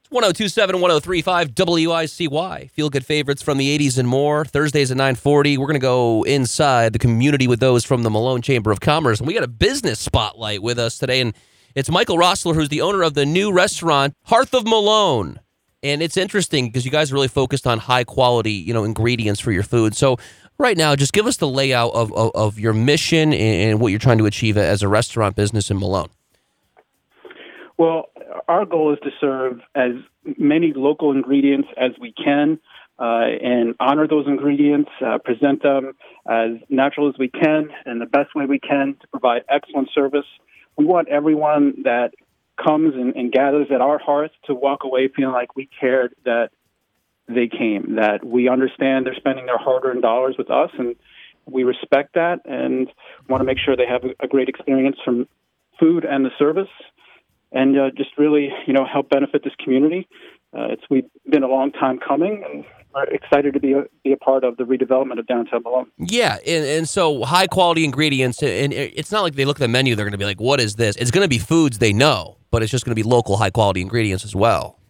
1027 1035 WICY. Feel good favorites from the 80s and more. Thursdays at 9:40. We're going to go inside the community with those from the Malone Chamber of Commerce. And we got a business spotlight with us today. And it's Michael Rossler, who's the owner of the new restaurant, Hearth of Malone. And it's interesting because you guys are really focused on high quality, ingredients for your food. So right now, just give us the layout of your mission and what you're trying to achieve as a restaurant business in Malone. Well, our goal is to serve as many local ingredients as we can and honor those ingredients, present them as natural as we can and the best way we can to provide excellent service. We want everyone that comes and gathers at our hearth to walk away feeling like we cared that they came, that we understand they're spending their hard-earned dollars with us, and we respect that and want to make sure they have a great experience from food and the service. And just really, help benefit this community. We've been a long time coming, and are excited to be a part of the redevelopment of downtown Malone. Yeah, and so high quality ingredients, and it's not like they look at the menu, they're going to be like, what is this? It's going to be foods they know, but it's just going to be local high quality ingredients as well.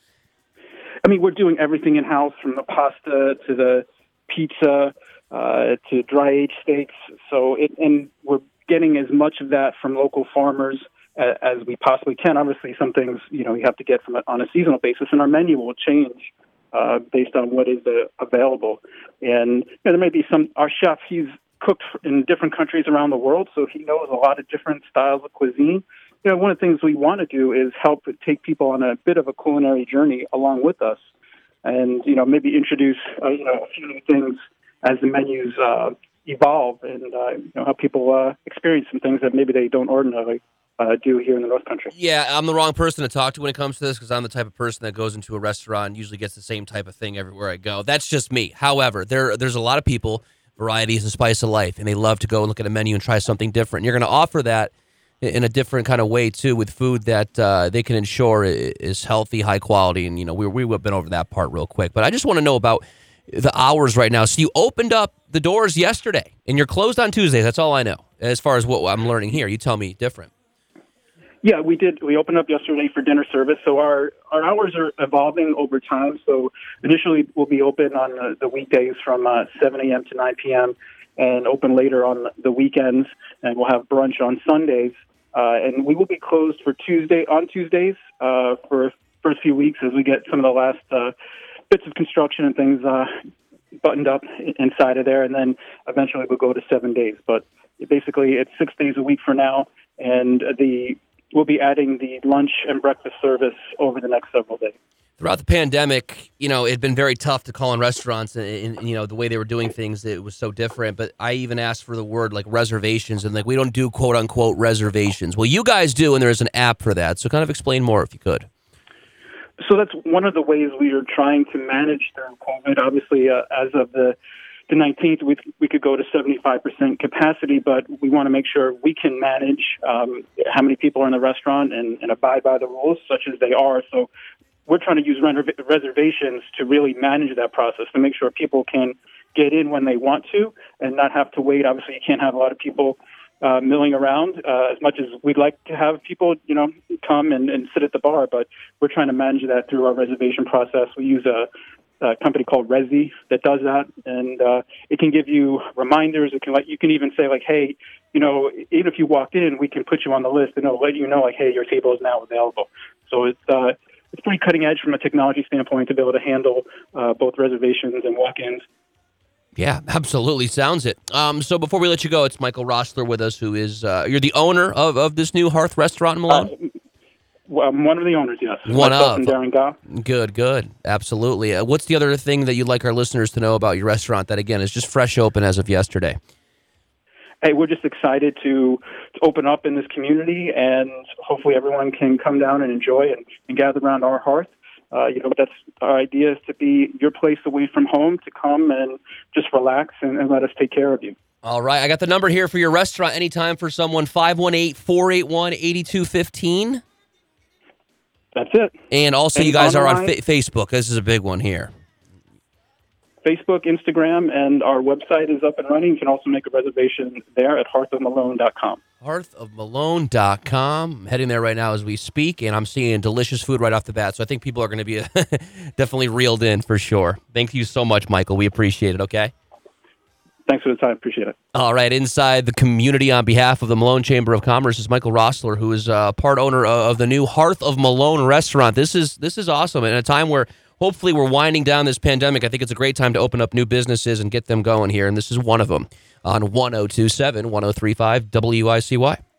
I mean, we're doing everything in-house, from the pasta to the pizza to dry-aged steaks. And we're getting as much of that from local farmers as we possibly can. Obviously, some things, you have to get from it on a seasonal basis, and our menu will change based on what is available. And there may be our chef, he's cooked in different countries around the world, so he knows a lot of different styles of cuisine. One of the things we want to do is help take people on a bit of a culinary journey along with us, and, maybe introduce, a few new things as the menus evolve, and, help people experience some things that maybe they don't ordinarily do here in the North Country. Yeah, I'm the wrong person to talk to when it comes to this because I'm the type of person that goes into a restaurant and usually gets the same type of thing everywhere I go. That's just me. However, there's a lot of people, variety is the spice of life, and they love to go and look at a menu and try something different. You're going to offer that in a different kind of way, too, with food that they can ensure is healthy, high quality, and, we've been over that part real quick. But I just want to know about the hours right now. So you opened up the doors yesterday, and you're closed on Tuesdays. That's all I know as far as what I'm learning here. You tell me different. Yeah, we did. We opened up yesterday for dinner service, so our hours are evolving over time. So initially, we'll be open on the weekdays from 7 a.m. to 9 p.m. and open later on the weekends, and we'll have brunch on Sundays. And we will be closed on Tuesdays for first few weeks as we get some of the last bits of construction and things buttoned up inside of there, and then eventually we'll go to 7 days. But basically, it's 6 days a week for now, and we'll be adding the lunch and breakfast service over the next several days. Throughout the pandemic, it'd been very tough to call in restaurants, and the way they were doing things, it was so different. But I even asked for the word like reservations, and we don't do quote unquote reservations. Well, you guys do, and there's an app for that. So kind of explain more if you could. So that's one of the ways we are trying to manage through COVID. Obviously, as of the 19th, we could go to 75% capacity, but we want to make sure we can manage how many people are in the restaurant and abide by the rules, such as they are. So we're trying to use reservations to really manage that process, to make sure people can get in when they want to and not have to wait. Obviously, you can't have a lot of people milling around as much as we'd like to have people, come and sit at the bar, but we're trying to manage that through our reservation process. We use a company called Resy that does that, and it can give you reminders. You can even say hey, even if you walked in, we can put you on the list and it'll let you know hey, your table is now available. So it's pretty cutting edge from a technology standpoint to be able to handle both reservations and walk-ins. Yeah, absolutely. Sounds it. So before we let you go, it's Michael Rossler with us, who is you're the owner of this new Hearth restaurant in Malone? I'm one of the owners, yes. One Myself of. and Darren Goff. Good. Absolutely. What's the other thing that you'd like our listeners to know about your restaurant that, again, is just fresh open as of yesterday? Hey, we're just excited to open up in this community, and hopefully everyone can come down and enjoy and gather around our hearth. That's our idea, is to be your place away from home, to come and just relax and let us take care of you. All right. I got the number here for your restaurant anytime for someone, 518-481-8215. That's it. And also, you guys are on Facebook. This is a big one here. Facebook, Instagram, and our website is up and running. You can also make a reservation there at hearthofmalone.com. hearthofmalone.com. I'm heading there right now as we speak, and I'm seeing delicious food right off the bat. So I think people are going to be definitely reeled in for sure. Thank you so much, Michael. We appreciate it, okay? Thanks for the time. Appreciate it. All right. Inside the community on behalf of the Malone Chamber of Commerce is Michael Rossler, who is part owner of the new Hearth of Malone restaurant. This is awesome. And at a time where hopefully we're winding down this pandemic, I think it's a great time to open up new businesses and get them going here. And this is one of them on 102.7, 103.5 WICY.